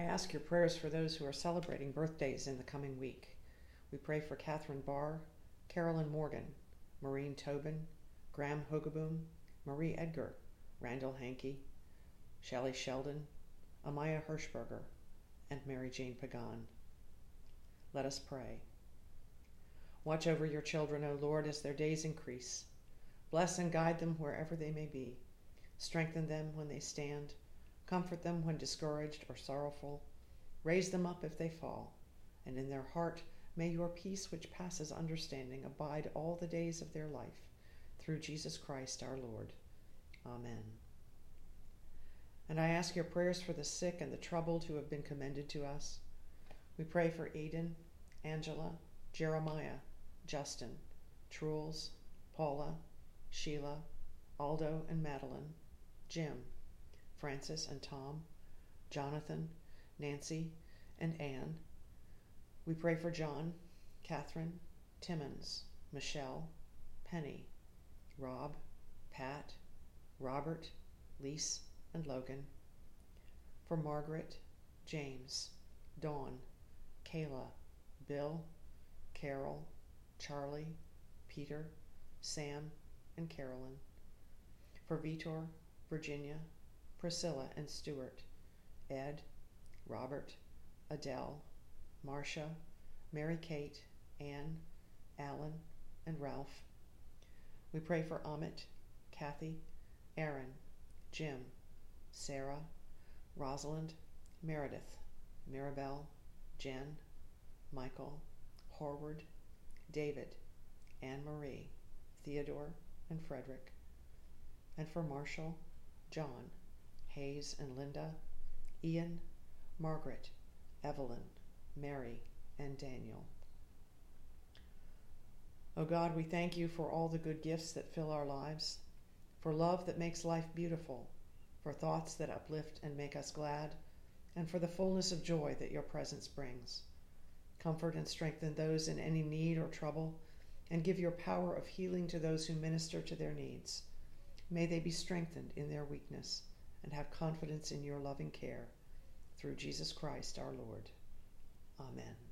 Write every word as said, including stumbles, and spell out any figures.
ask your prayers for those who are celebrating birthdays in the coming week. We pray for Catherine Barr, Carolyn Morgan, Maureen Tobin, Graham Hogaboom, Marie Edgar, Randall Hankey, Shelley Sheldon, Amaya Hirschberger, and Mary Jane Pagan. Let us pray. Watch over your children, O Lord, as their days increase. Bless and guide them wherever they may be. Strengthen them when they stand. Comfort them when discouraged or sorrowful. Raise them up if they fall. And in their heart may your peace, which passes understanding, abide all the days of their life. Through Jesus Christ our Lord. Amen. And I ask your prayers for the sick and the troubled who have been commended to us. We pray for Aiden, Angela, Jeremiah, Justin, Truls, Paula, Sheila, Aldo and Madeline, Jim, Francis and Tom, Jonathan, Nancy, and Anne. We pray for John, Catherine, Timmons, Michelle, Penny, Rob, Pat, Robert, Lise, and Logan. For Margaret, James, Dawn, Kayla, Bill, Carol, Charlie, Peter, Sam, and Carolyn. For Vitor, Virginia, Priscilla and Stuart, Ed, Robert, Adele, Marcia, Mary Kate, Anne, Alan, and Ralph. We pray for Amit, Kathy, Aaron, Jim, Sarah, Rosalind, Meredith, Mirabelle, Jen, Michael, Horward, David, Anne-Marie, Theodore, and Frederick. And for Marshall, John, Hayes and Linda, Ian, Margaret, Evelyn, Mary, and Daniel. O God, we thank you for all the good gifts that fill our lives, for love that makes life beautiful, for thoughts that uplift and make us glad, and for the fullness of joy that your presence brings. Comfort and strengthen those in any need or trouble, and give your power of healing to those who minister to their needs. May they be strengthened in their weakness and have confidence in your loving care. Through Jesus Christ our Lord. Amen.